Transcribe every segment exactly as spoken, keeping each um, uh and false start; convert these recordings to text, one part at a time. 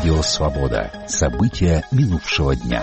Радио «Свобода». События минувшего дня.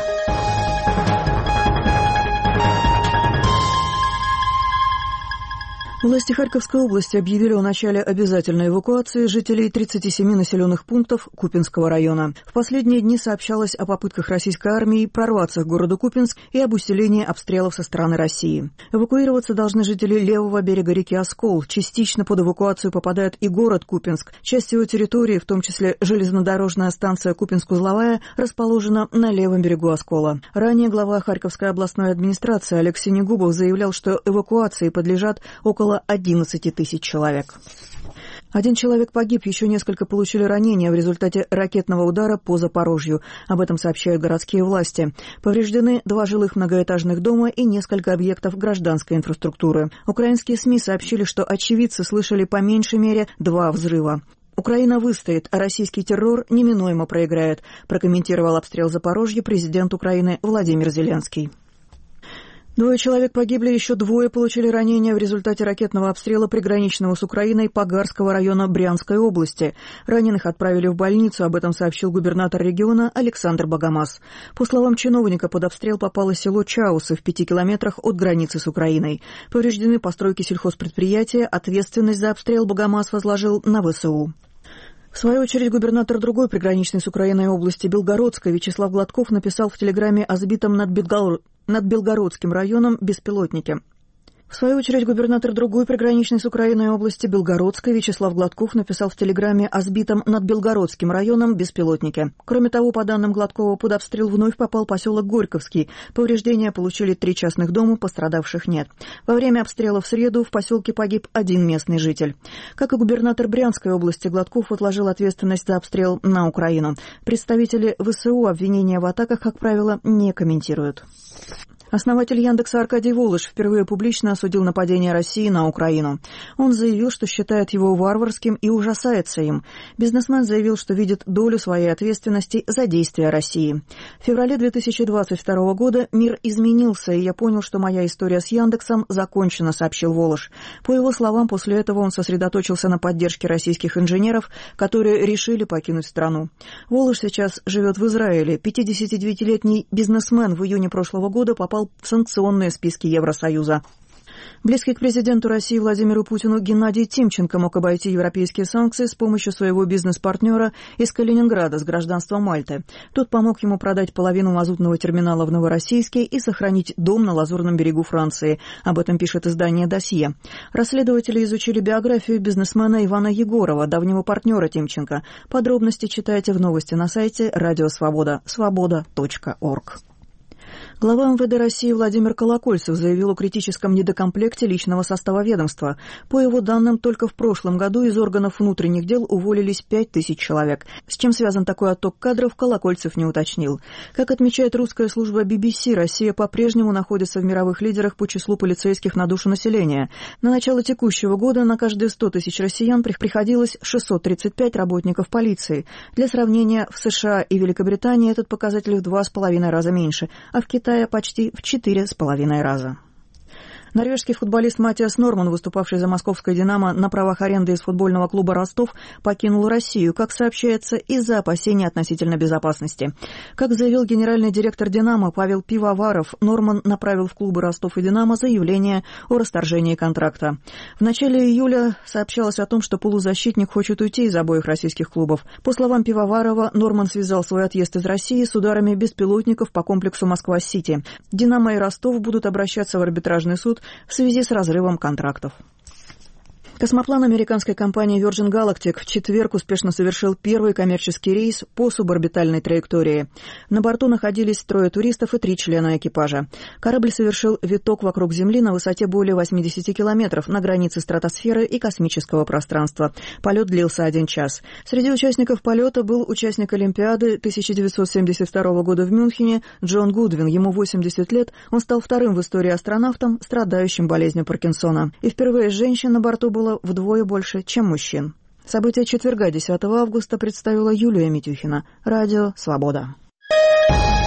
Власти Харьковской области объявили о начале обязательной эвакуации жителей тридцати семи населенных пунктов Купинского района. В последние дни сообщалось о попытках российской армии прорваться к городу Купинск и об усилении обстрелов со стороны России. Эвакуироваться должны жители левого берега реки Оскол. Частично под эвакуацию попадает и город Купинск. Часть его территории, в том числе железнодорожная станция Купинск-Узловая, расположена на левом берегу Оскола. Ранее глава Харьковской областной администрации Олег Синегубов заявлял, что эвакуации подлежат около одиннадцати тысяч человек. Один человек погиб, еще несколько получили ранения в результате ракетного удара по Запорожью. Об этом сообщают городские власти. Повреждены два жилых многоэтажных дома и несколько объектов гражданской инфраструктуры. Украинские СМИ сообщили, что очевидцы слышали по меньшей мере два взрыва. «Украина выстоит, а российский террор неминуемо проиграет», прокомментировал обстрел Запорожья президент Украины Владимир Зеленский. Двое человек погибли, еще двое получили ранения в результате ракетного обстрела приграничного с Украиной Пагарского района Брянской области. Раненых отправили в больницу, об этом сообщил губернатор региона Александр Богомаз. По словам чиновника, под обстрел попало село Чаусы в пяти километрах от границы с Украиной. Повреждены постройки сельхозпредприятия, ответственность за обстрел Богомаз возложил на ВСУ. В свою очередь, губернатор другой приграничной с Украиной области Белгородской Вячеслав Гладков написал в телеграмме о сбитом над, Белгор... над Белгородским районом беспилотнике. В свою очередь, губернатор другой приграничной с Украиной области Белгородской Вячеслав Гладков написал в телеграмме о сбитом над Белгородским районом беспилотнике. Кроме того, по данным Гладкова, под обстрел вновь попал поселок Горьковский. Повреждения получили три частных дома, пострадавших нет. Во время обстрела в среду в поселке погиб один местный житель. Как и губернатор Брянской области, Гладков отложил ответственность за обстрел на Украину. Представители ВСУ обвинения в атаках, как правило, не комментируют. Основатель Яндекса Аркадий Волыш впервые публично осудил нападение России на Украину. Он заявил, что считает его варварским и ужасается им. Бизнесмен заявил, что видит долю своей ответственности за действия России. В феврале две тысячи двадцать второго года мир изменился, и я понял, что моя история с Яндексом закончена, сообщил Волыш. По его словам, после этого он сосредоточился на поддержке российских инженеров, которые решили покинуть страну. Волыш сейчас живет в Израиле. пятидесятидевятилетний бизнесмен в июне прошлого года попал в санкционные списки Евросоюза. Близкий к президенту России Владимиру Путину Геннадий Тимченко мог обойти европейские санкции с помощью своего бизнес-партнера из Калининграда с гражданством Мальты. Тот помог ему продать половину мазутного терминала в Новороссийске и сохранить дом на Лазурном берегу Франции. Об этом пишет издание «Досье». Расследователи изучили биографию бизнесмена Ивана Егорова, давнего партнера Тимченко. Подробности читайте в новости на сайте Радио Свобода, свобода точка орг. Глава МВД России Владимир Колокольцев заявил о критическом недокомплекте личного состава ведомства. По его данным, только в прошлом году из органов внутренних дел уволились пять тысяч человек. С чем связан такой отток кадров, Колокольцев не уточнил. Как отмечает русская служба би би си, Россия по-прежнему находится в мировых лидерах по числу полицейских на душу населения. На начало текущего года на каждые сто тысяч россиян приходилось шестьсот тридцать пять работников полиции. Для сравнения, в США и Великобритании этот показатель в два с половиной раза меньше, а в Китае почти в четыре с половиной раза. Норвежский футболист Матиас Норман, выступавший за московское «Динамо» на правах аренды из футбольного клуба «Ростов», покинул Россию, как сообщается, из-за опасений относительно безопасности. Как заявил генеральный директор «Динамо» Павел Пивоваров, Норман направил в клубы «Ростов» и «Динамо» заявление о расторжении контракта. В начале июля сообщалось о том, что полузащитник хочет уйти из обоих российских клубов. По словам Пивоварова, Норман связал свой отъезд из России с ударами беспилотников по комплексу «Москва-Сити». «Динамо» и «Ростов» будут обращаться в арбитражный суд в связи с разрывом контрактов. Космоплан американской компании Virgin Galactic в четверг успешно совершил первый коммерческий рейс по суборбитальной траектории. На борту находились трое туристов и три члена экипажа. Корабль совершил виток вокруг Земли на высоте более восьмидесяти километров на границе стратосферы и космического пространства. Полет длился один час. Среди участников полета был участник Олимпиады тысяча девятьсот семьдесят второго года в Мюнхене Джон Гудвин. Ему восемьдесят лет. Он стал вторым в истории астронавтом, страдающим болезнью Паркинсона. И впервые женщин на борту было вдвое больше, чем мужчин. События четверга, десятого августа, представила Юлия Митюхина. Радио «Свобода».